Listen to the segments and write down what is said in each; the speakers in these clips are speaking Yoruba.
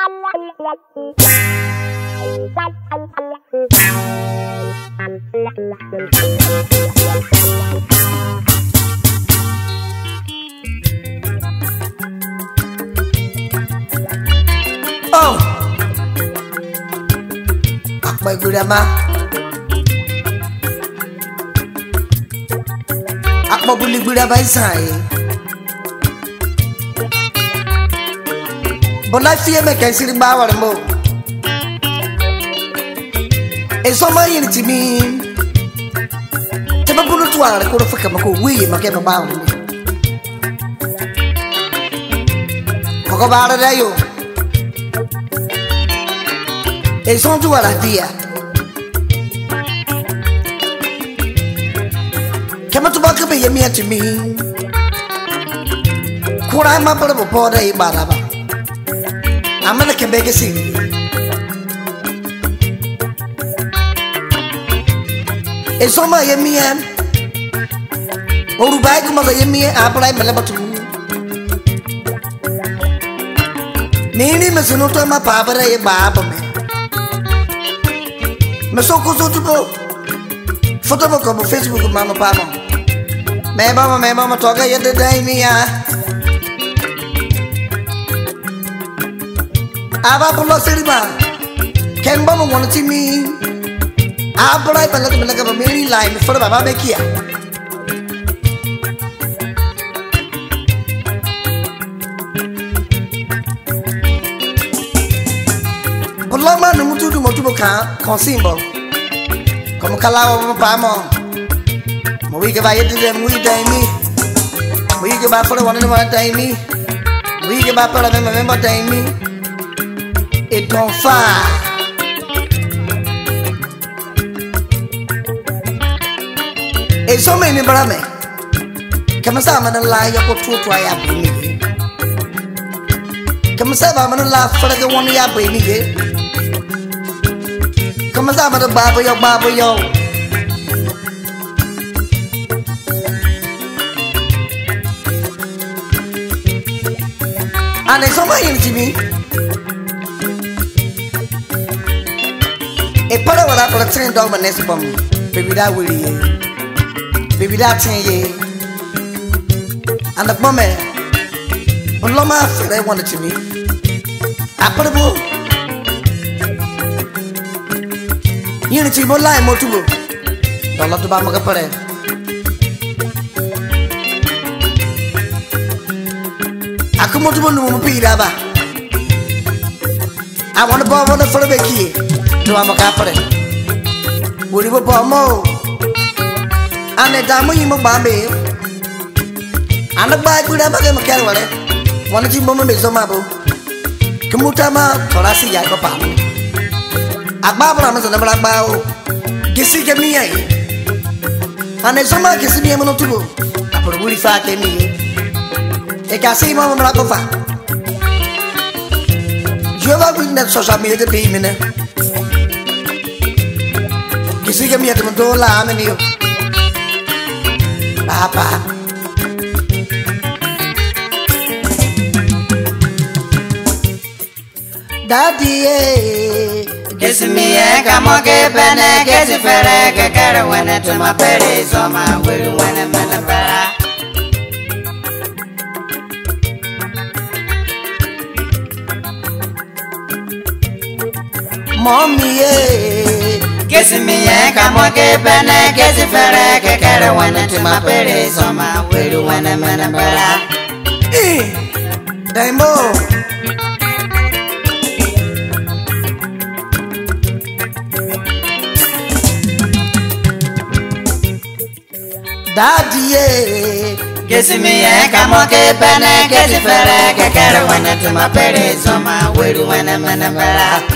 Oh, Akbar Gudama, Akbar Buli Gudama Isai. But I fear me can see the power and more. And so my unity mean Tabapulu to our court of Kamako, we make a bound. Kokobara Dayo. It's on to our idea. Come to back up a year to me. Could I map up a porter a baraba? I'm gonna come back a city. It's on my Yemian. Or back mother Yemian, apple I to Nini Masunuta, my papa, a baba man. Masoko Sotubo Photo of Facebook, Mama Papa. My mama, talk at the day, Mia. Abapolo Silva. Can Mama want to see me? I'll bribe a little bit of a million line for the Baba Kia. Lama no mutu do motu boka consimbo como calao pamo mo wi ke ba yede dem wi dai mi wi ke ba for one no dai mi wi ke ba for la member dai mi et ton fa e so me ni bra me kama sa ma la ya ko tu tu ya bi mi kama sa ba ma la for the one ya bi mi Come on, the Baba yo. And it's on my enemy. A part of what I put a train dog and nest bomb. Baby, that will ye. Baby, that 10 ye. And the bomb, when Loma said I wanted to me, I put a book. Unity mo lai mo tubo. Dala tu ba magapare. Aku mo tubo no mo pira ba. I want to bomb on the for the key. Tu ba magapare. Buri bo mo. Ane damu yimo bambe. Anak ba kuda ba ke makar wale. Wana ji mo me zo mabo. Kemuta ma thoda si ya ko pa. Ababra mas na blabao gesi ke mi ai ane soma gesi mi mo tubo apor buri fa ke mi e kasi mo mra ko fa je va vous net social media de bi mena gesi ke mi at mo do la ameni yo papa daddy Kiss me, come on, get bene, kiss it, fere, get carry when it to my petty, so my will win a minute better. Mommy, kiss me, come on, get bene, kiss it, fere, get carry when it to my petty, so my will win a minute better. Daimo. Daddy, kiss me, come on, get bene, kiss it, fere, get carry when it to my petty, so my will win a minute better.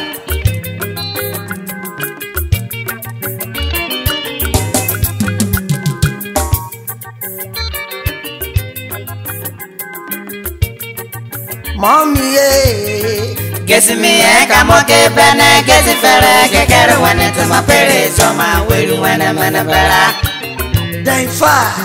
Mommy, kiss me, come on, get bene, kiss it, fere, get carry when it to my petty, so my will win a minute better. Dang fire.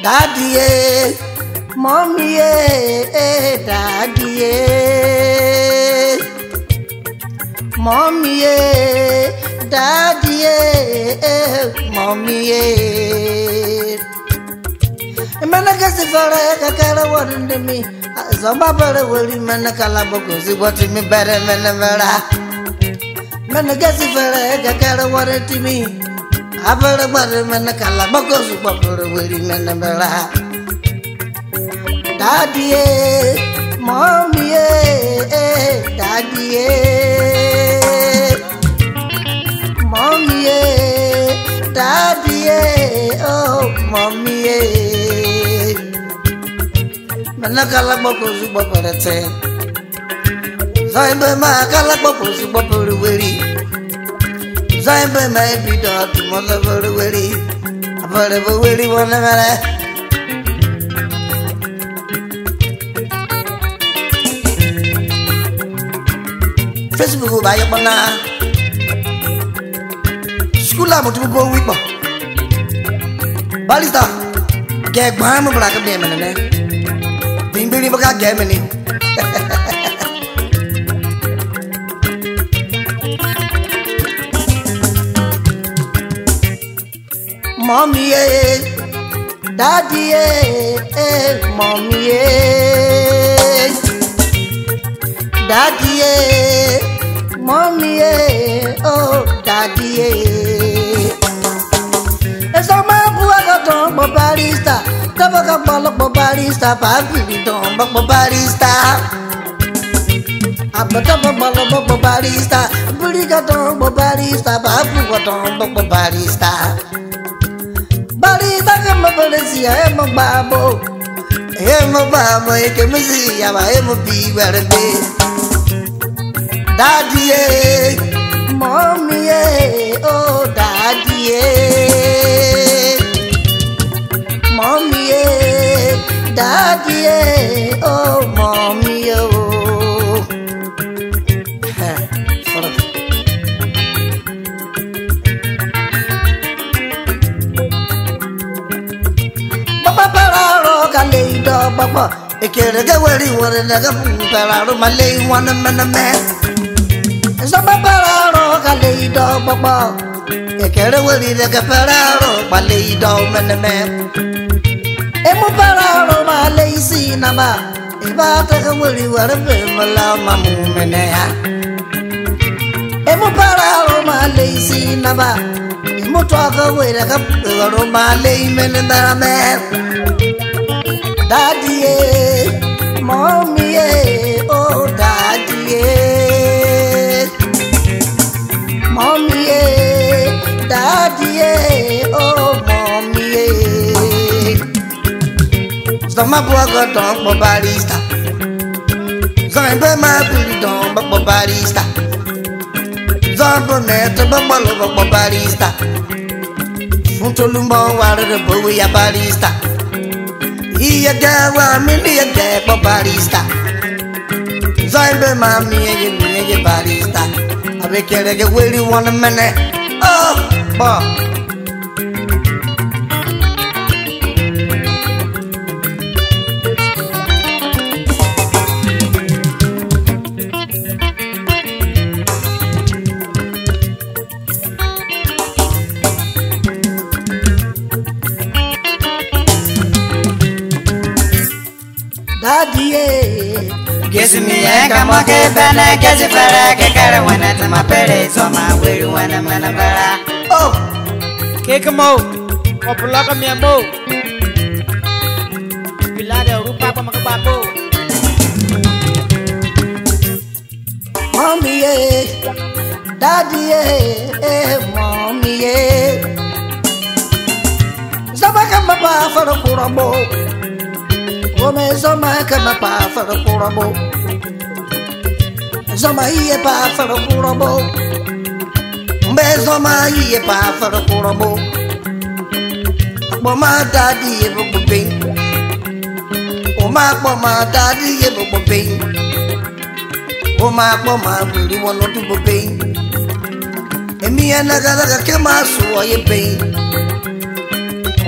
daddy, mommy, daddy, mommy, daddy, mommy. Managasi for a cara warned me. Zambaba will Manacalabocosi, what me better Manavera. Managasi for a cara warned me. Abba Manacalabocos, what will Manavera. Daddy, mommy, daddy, mommy, daddy, oh, mommy. Manacalabocos, what I say. Zimba Macalabocos, what will we? Zimba may be done to mother very witty. I've heard of a witty one. Facebook by your banana. School up to go with me. Balista, get my black demon. Didn't believe I got Germany. Mommy, daddy, mommy, daddy, mommy, oh, daddy. It's all my boy, barista, Tabaka barista, Papi, don't barista. Abataba barista, Buligaton barista, Papu, barista. Barista, I'm a Valencia, I'm a babo. I'm a babo, I can see, I'm a where it is. Daddy, mommy, oh, daddy, mommy, daddy, oh, mommy, oh. Papa, I can't get where you want to go. Malay, one man, a man. Some Papa, Calais, Papa. I can't where you like a Pararo, Malay, dog, man, a man. Emo Pararo, Malay, see, Nama. If I take a where you are a film, allow my movement. Emo Pararo, Malay, see, Nama. Emo talk away like a Malay, man, and a man. Daddy, mommy, oh, daddy, mommy, daddy, oh, mommy. Some got on barista. Some by my pretty dog, but barista. Some met a bubble of barista. Funtolumbo, water the boy, a barista. He a girl, mini a gap of barista. Zimba, mammy, and you barista. I be carrying a willy 1 minute. Oh, Bob. Daddy, Kiss me, I come on, get better, get it better, get it when at my parents on my way when I'm in a better. oh, Kick him out. Or block me a bow. Pilada, Rupa, Macababo. mommy, daddy, mommy, Zabaka for the Kurabo. Woman, Zama come up for the Kurabo. Zama ye pa for the Kurabo. Bezoma ye pa for the Kurabo. Mama, daddy, you will be. Oh, my daddy, you will be. Oh, my really want to be pain. And me and I got a camasso, you pain.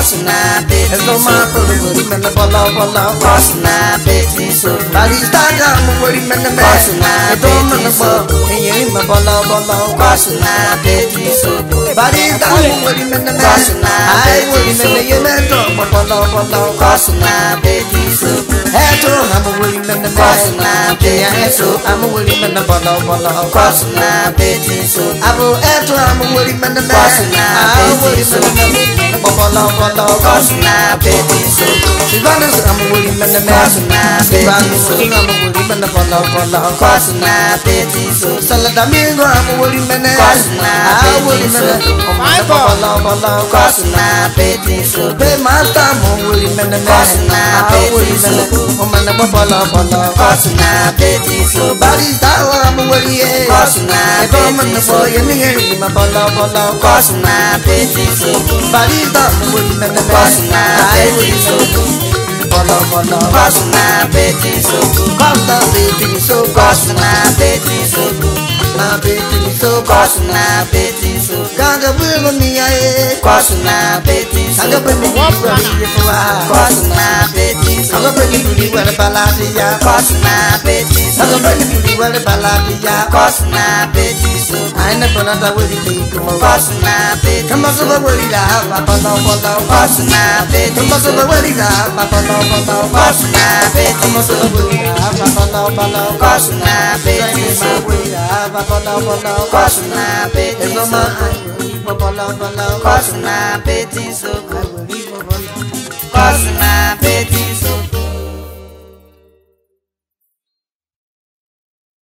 Cosna beti Ezo ma polo wori mene bolo bolo. Cosna beti so Barista ga mo wori mene me. Edo mene bo eyeri me bolo bolo. Cosna beti so Barista mo wori mene me. Ai wori mene ye me to bolo bolo. Cosna beti so Eto ha mo wori mene me. Cosna Ya eto amo wori mene bolo bolo. Cosna beti so Abo eto amo wori mene me. Cosna Wori mene me. Bolo bolo. Cosna beti so Sivana amo wori mene me. Cosna beti so Amo wori mene bolo bolo. Cosna beti so Saladamingo amo wori mene. Cosna Wori beti mene. so Bolo bolo. Cosna beti so Be mata mo wori mene me. Cosna Wori beti mene. so O mene bolo bolo. Cosna beti so Barista amo wori e. Cosna Edo beti mene so boy ni heri ma bolo bolo. Cosna beti so Barista amo wori mene me. Cosna beti so Bolo bolo. Cosna beti so Costa baby so Cosna beti so my baby so Cosna beti so Gaga will me aye. Cosna beti so Gaga bring me for Cosna beti so Gaga bring me where the baladia. Cosna beti so Gaga bring me where the baladia. Cosna beti so I never know that will be come Cosna beti Come on, so so worry that Papa no follow. Cosna beti Come on, so so worry that Papa no follow. Cosna beti Come on, so so worry that Papa no follow. Cosna beti so Worry that Papa no follow. Cosna beti It's on so my Papa no follow. Cosna beti so I will leave. Cosna beti